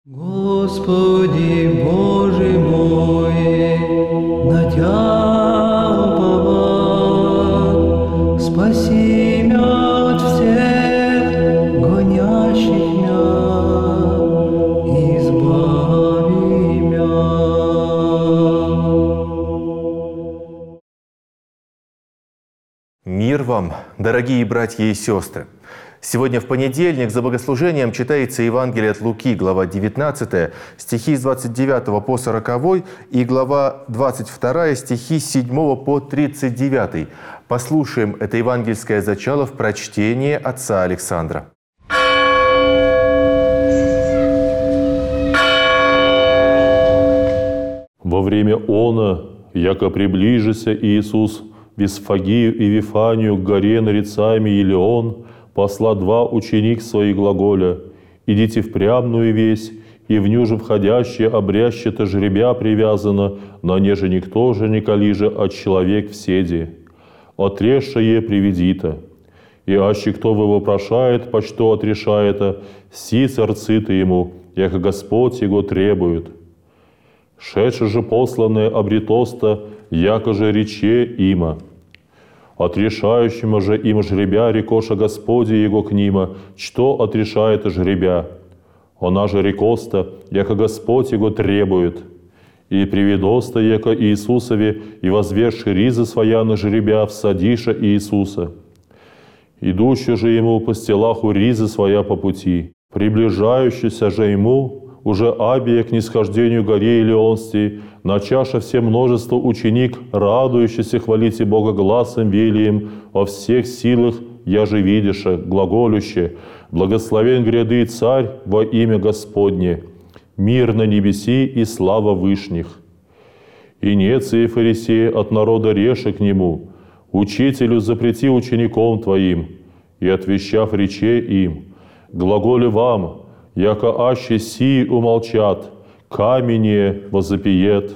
Господи Боже мой, на Тя уповать, спаси мя от всех гонящих мя, избави мя. Мир вам, дорогие братья и сестры! Сегодня в понедельник за богослужением читается Евангелие от Луки, глава 19, стихи с 29 по 40 и глава 22, стихи с 7 по 39. Послушаем это евангельское зачало в прочтении отца Александра. Во время она, яко приближися Иисус в Исфагию и Вифанию к горе нарицаемой Елеон, посла два ученик своих глаголя: «Идите в прямную весь, и в ню же входящие обрящето жребя привязано, на неже никто же не калиже, от человек в седи. Отрежшее приведито. И аще кто вы вопрошает, почто отрешаето, си царциты ему, яко Господь его требует. Шедше же посланное обретоста, яко же рече има. Отрешающему же им жребя рекоша Господи его к нима, что отрешает жребя? Она же рекоста, яко Господь его требует. И приведоста, яко Иисусове, и возвеши ризы своя на жребя, всадиша Иисуса. Идущий же ему по стелаху ризы своя по пути, приближающийся же ему, уже Абия к нисхождению горе Илионстей, начаша все множество ученик, радующийся хвалите Бога гласом велием, о всех силах я же видиша, глаголюще, благословен гряды Царь во имя Господне, мир на небеси и слава вышних. И нецы и фарисеи от народа реша к нему, учителю запрети учеником твоим, и отвещав рече им, глаголе вам, яко аще сии умолчат, камение возопиет.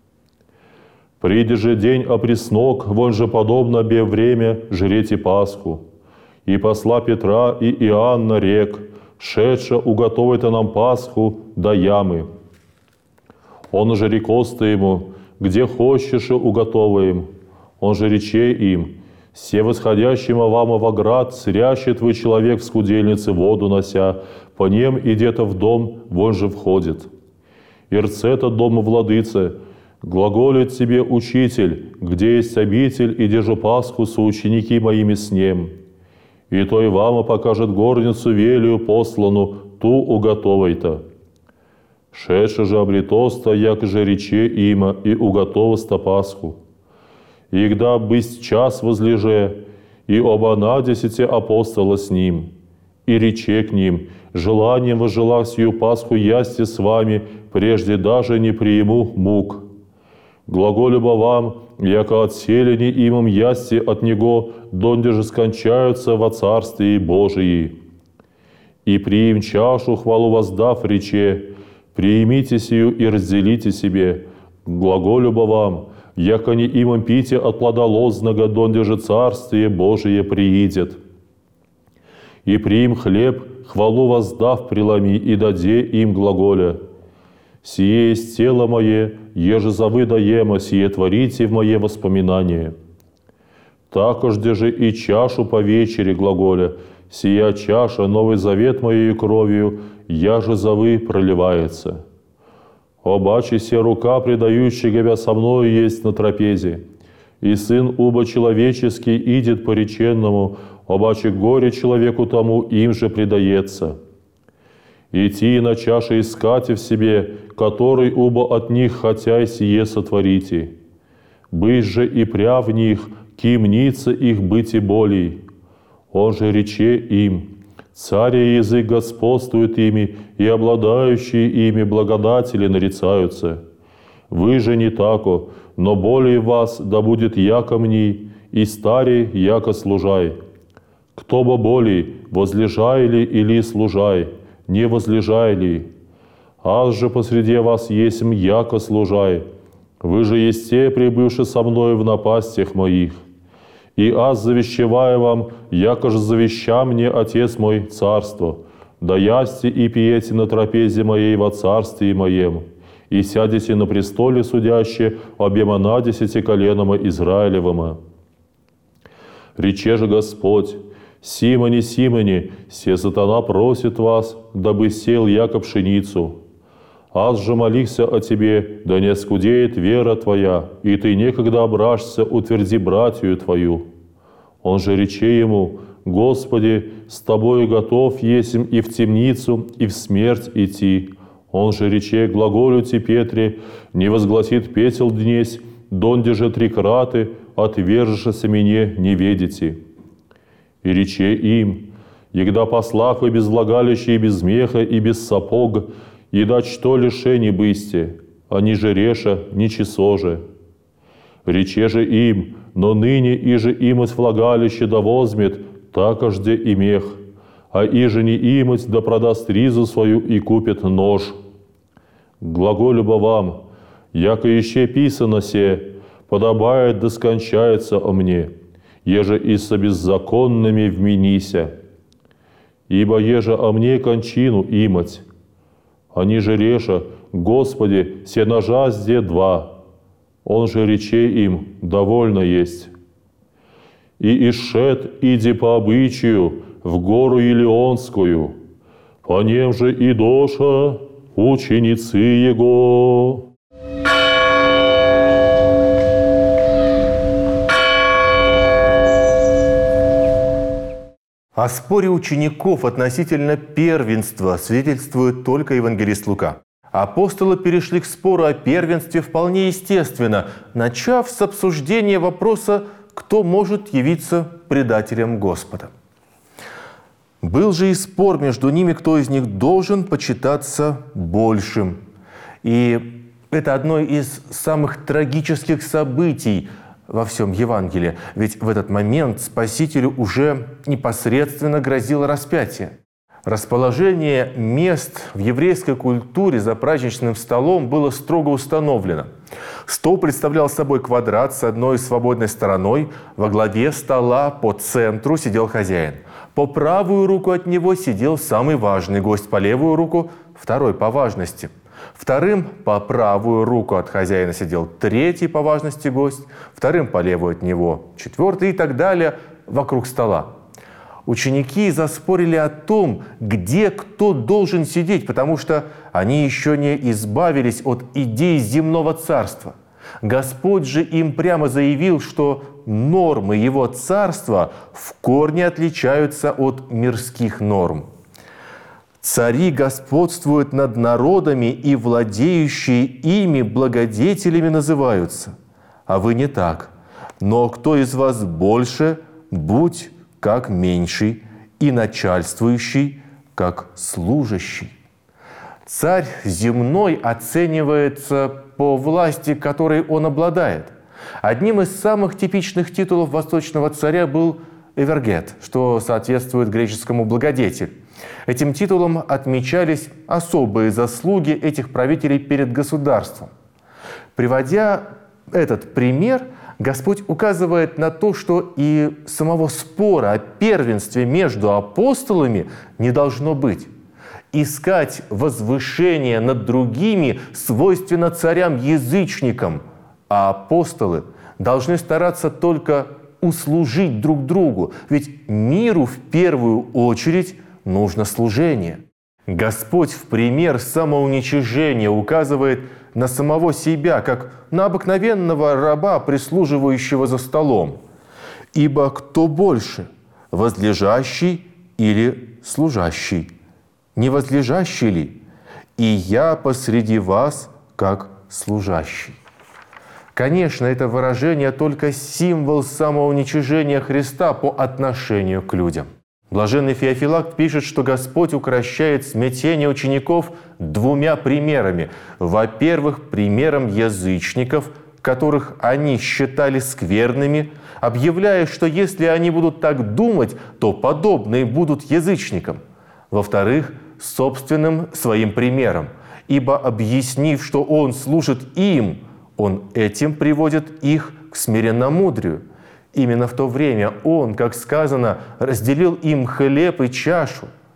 Приди же день опреснок, вон же подобно бе время жрете Пасху. И посла Петра и Иоанна рек, шедша уготовайте нам Пасху до ямы. Он же рекоста ему, где хочешь уготоваем. Он же рече им, се восходящим вам в оград, срящет вы человек в скудельнице воду нося, по нем идет в дом, вон же входит. Ирцета дома владыца, глаголит тебе учитель, где есть обитель, и держу Пасху соученики моими с ним. И то и вам покажет горницу велию послану, ту уготовай-то. Шедше же обретоста, як же рече има, и уготовоста Пасху. И когда бысть час возлеже, и оба на 10 апостола с ним, и рече к ним, желанием возжелав сию Пасху ясти с вами, прежде даже не приему мук. Глаголюба вам, яко отселени имам ясти от него, донде же скончаются во Царствии Божии. И приим чашу, хвалу воздав, рече, приимите сию и разделите себе. Глаголюба вам, яко не имам пите от плода лозного, донде же Царствие Божие приидет. И приим хлеб, хвалу воздав, преломи, и даде им глаголя. Сие есть тело мое, еже завы даема, сие творите в мое воспоминание. Такожде же и чашу по вечере глаголя, сия чаша, новый завет моею кровью, я же завы проливается. Обаче се рука, предающая тебя со мною, есть на трапезе, и Сын уба человеческий идет по реченному, обаче горе человеку тому им же предается. Идти на чаше искате в себе, который уба от них хотя и сие сотворите. Быть же и пря в них, кимница их быть и болей. Он же рече им, царя язык господствует ими, и обладающие ими благодатели нарицаются. Вы же не тако, но более вас да будет яко мне, и старей яко служай. Кто бы более, возлежай ли или служай, не возлежай ли? Аз же посреди вас есмь яко служай. Вы же есть те, прибывшие со мною в напастях моих. И аз завещеваю вам, яко же завеща мне Отец мой царство. да ясте и пиете на трапезе моей во царстве моем, и сядете на престоле судяще обема на 10 коленома Израилевома. Рече же Господь: Симоне, Симоне, се сатана просит вас, дабы сел яко пшеницу. Аз же молихся о тебе, да не скудеет вера твоя, и ты некогда обрашься, утверди братью твою. Он же рече ему: Господи, с тобою готов есмь и в темницу, и в смерть идти. Он же рече глаголю ти Петре: не возгласит петел днесь, донде же 3 краты отвержешься мне не ведите. И рече им: егда послах вы без влагалища и без меха и без сапог, и дать что лишени бысте, они же реша, ничесо же. Рече же им: но ныне иже имать влагалище да возьмет, такожде и мех, а иже не имать да продаст ризу свою и купит нож. Глаголю бы вам: яко еще писано се, подобает да скончается о мне, еже и со беззаконными вменися. Ибо еже о мне кончину имать, они же реша: Господи, се ножа сде 2. Он же рече им: довольно есть. И ишед иди по обычаю в гору Илионскую, по нем же и доша ученицы его. О споре учеников относительно первенства свидетельствует только евангелист Лука. Апостолы перешли к спору о первенстве вполне естественно, начав с обсуждения вопроса, кто может явиться предателем Господа. Был же и спор между ними, кто из них должен почитаться большим. И это одно из самых трагических событий во всем Евангелии. Ведь в этот момент Спасителю уже непосредственно грозило распятие. Расположение мест в еврейской культуре за праздничным столом было строго установлено. Стол представлял собой квадрат с одной свободной стороной. Во главе стола по центру сидел хозяин. По правую руку от него сидел самый важный гость, по левую руку – второй по важности. Вторым по правую руку от хозяина сидел третий по важности гость, вторым по левую от него – 4-й и так далее вокруг стола. Ученики заспорили о том, где кто должен сидеть, потому что они еще не избавились от идей земного царства. Господь же им прямо заявил, что нормы его царства в корне отличаются от мирских норм. Цари господствуют над народами, и владеющие ими благодетелями называются. А вы не так. Но кто из вас больше, будь как меньший, и начальствующий, как служащий. Царь земной оценивается по власти, которой он обладает. Одним из самых типичных титулов восточного царя был эвергет, что соответствует греческому благодетель. Этим титулом отмечались особые заслуги этих правителей перед государством. Приводя этот пример, Господь указывает на то, что и самого спора о первенстве между апостолами не должно быть. Искать возвышение над другими свойственно царям-язычникам, а апостолы должны стараться только услужить друг другу, ведь миру в первую очередь нужно служение. Господь в пример самоуничижения указывает на самого себя, как на обыкновенного раба, прислуживающего за столом. Ибо кто больше, возлежащий или служащий? Не возлежащий ли? И я посреди вас, как служащий. Конечно, это выражение только символ самоуничижения Христа по отношению к людям. Блаженный Феофилакт пишет, что Господь укрощает смятение учеников 2 примерами. Во-первых, примером язычников, которых они считали скверными, объявляя, что если они будут так думать, то подобные будут язычникам. Во-вторых, собственным своим примером, ибо, объяснив, что Он служит им, Он этим приводит их к смиренномудрию. Именно в то время Он, как сказано, разделил им хлеб и чашу.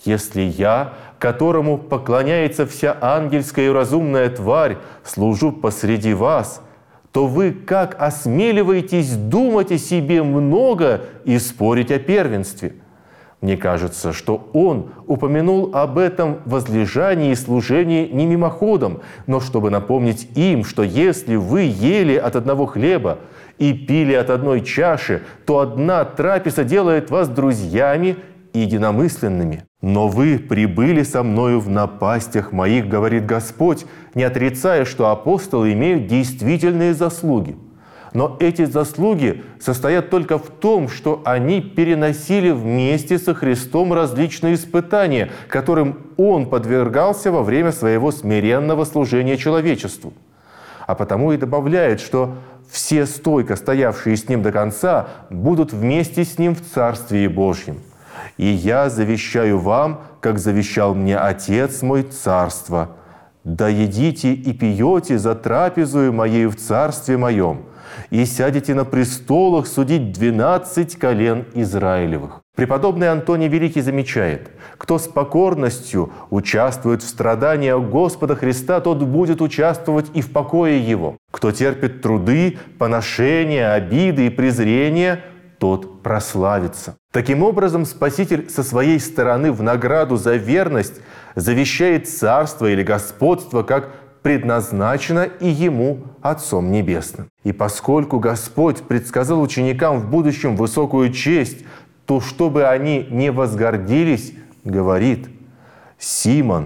Если я, которому поклоняется вся ангельская и разумная тварь, служу посреди вас, то вы как осмеливаетесь думать о себе много и спорить о первенстве? Мне кажется, что он упомянул об этом возлежании и служении не мимоходом, но чтобы напомнить им, что если вы ели от одного хлеба и пили от одной чаши, то одна трапеза делает вас друзьями и единомысленными. Но вы прибыли со мною в напастях моих, говорит Господь, не отрицая, что апостолы имеют действительные заслуги. Но эти заслуги состоят только в том, что они переносили вместе со Христом различные испытания, которым Он подвергался во время своего смиренного служения человечеству. А потому и добавляет, что все стойко стоявшие с Ним до конца будут вместе с Ним в Царстве Божьем. «И я завещаю вам, как завещал мне Отец мой, царство. Да едите и пьете за трапезою моею в Царстве моем, и сядете на престолах судить 12 колен Израилевых». Преподобный Антоний Великий замечает: кто с покорностью участвует в страданиях Господа Христа, тот будет участвовать и в покое Его. Кто терпит труды, поношения, обиды и презрения, тот прославится. Таким образом, Спаситель со своей стороны в награду за верность завещает царство или господство, как предназначено и Ему Отцом Небесным. И поскольку Господь предсказал ученикам в будущем высокую честь, то чтобы они не возгордились, говорит: «Симон,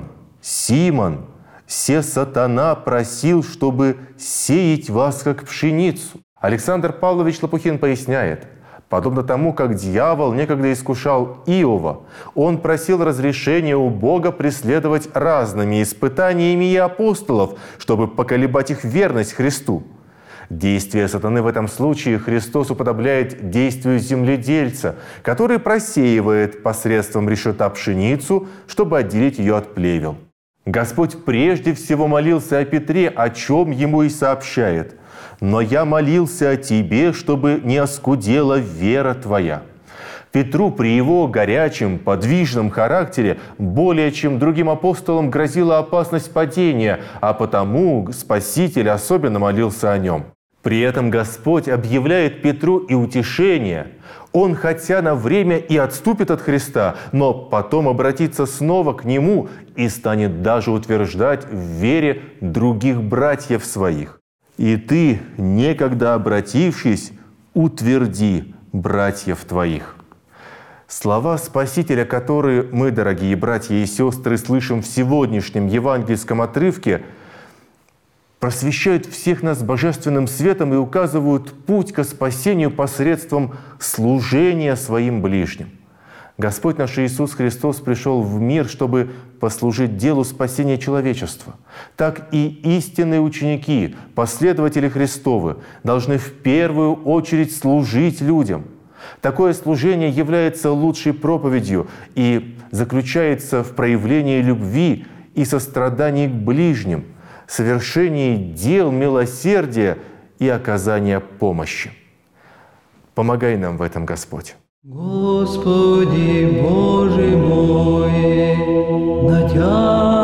Симон, се сатана просил, чтобы сеять вас, как пшеницу». Александр Павлович Лопухин поясняет: подобно тому, как дьявол некогда искушал Иова, он просил разрешения у Бога преследовать разными испытаниями и апостолов, чтобы поколебать их верность Христу. Действие сатаны в этом случае Христос уподобляет действию земледельца, который просеивает посредством решета пшеницу, чтобы отделить ее от плевел. Господь прежде всего молился о Петре, о чем ему и сообщает: «Но я молился о тебе, чтобы не оскудела вера твоя». Петру при его горячем, подвижном характере более чем другим апостолам грозила опасность падения, а потому Спаситель особенно молился о нем. При этом Господь объявляет Петру и утешение. Он хотя на время и отступит от Христа, но потом обратится снова к Нему и станет даже утверждать в вере других братьев своих. «И ты, некогда обратившись, утверди братьев твоих». Слова Спасителя, которые мы, дорогие братья и сестры, слышим в сегодняшнем евангельском отрывке, просвещают всех нас божественным светом и указывают путь ко спасению посредством служения своим ближним. Господь наш Иисус Христос пришел в мир, чтобы послужить делу спасения человечества. Так и истинные ученики, последователи Христовы, должны в первую очередь служить людям. Такое служение является лучшей проповедью и заключается в проявлении любви и сострадании к ближним, совершении дел милосердия и оказания помощи. Помогай нам в этом, Господь. Господи Боже мой, на Тя